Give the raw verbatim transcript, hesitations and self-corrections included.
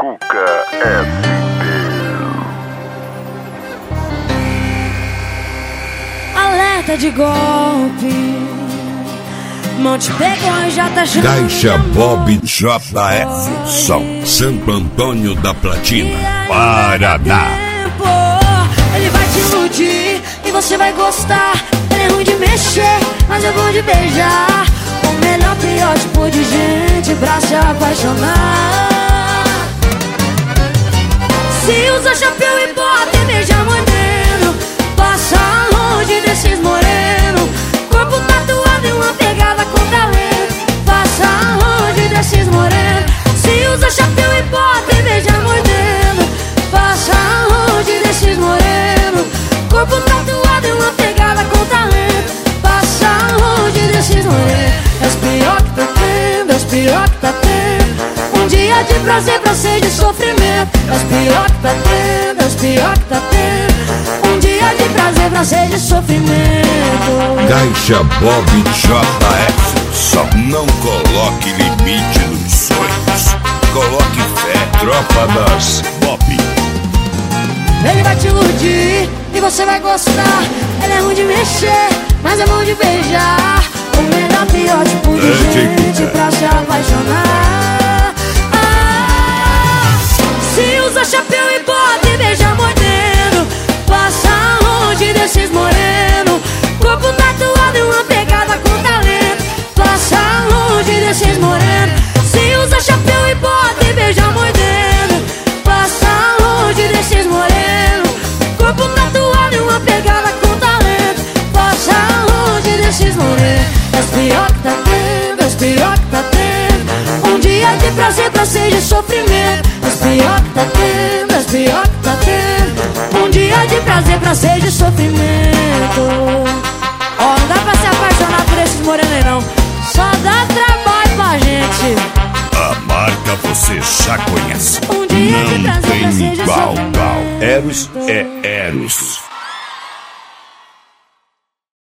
Cuca S P. Alerta de golpe, não te pegou e já tá achando. Caixa Bob J F, São Santo Antônio da Platina, Paraná. Ele vai te iludir e você vai gostar. Ele é ruim de mexer, mas é bom de beijar. O melhor, pior tipo de gente pra se apaixonar. Se usa chapéu e bota e beija moreno, passa longe desses moreno. Corpo tatuado e uma pegada com talento, passa longe desses moreno. Se usa chapéu e bota e beija moreno, passa longe desses moreno. Corpo tatuado e uma pegada com talento, passa longe desses morenos. É os pior que tá tendo, é os pior que tá tendo. Um dia de prazer pra ser de sofrimento. É os pior que tá tendo, é os pior que tá tendo. Um dia de prazer pra ser de sofrimento. Caixa Bob J F, só não coloque limite nos sonhos. Coloque fé, tropa das Bob. Ele vai te iludir e você vai gostar. Ele é ruim de mexer, mas é bom de beijar. O melhor, pior tipo de É, gente pra se apaixonar. Ah, se usa chapéu e bota e beija mordendo, passa longe desses moreno. Corpo tatuado e uma pegada com talento, passa longe desses moreno. Se usa chapéu e bota e beija mordendo, passa longe desses moreno. Corpo tatuado e uma pegada com talento, passa longe desses morenos. É os pior que tá tendo, é os pior que tá tendo. Um dia de prazer pra ser de sofrimento. É os pior que tá tendo, é os pior que tá tendo. Um dia de prazer pra ser de sofrimento. Ó, não dá pra se apaixonar por esses morenos aí não, só dá trabalho pra gente. A marca você já conhece. Um dia de Não prazer pra ser tem de igual, sofrimento. igual. Eros é Eros.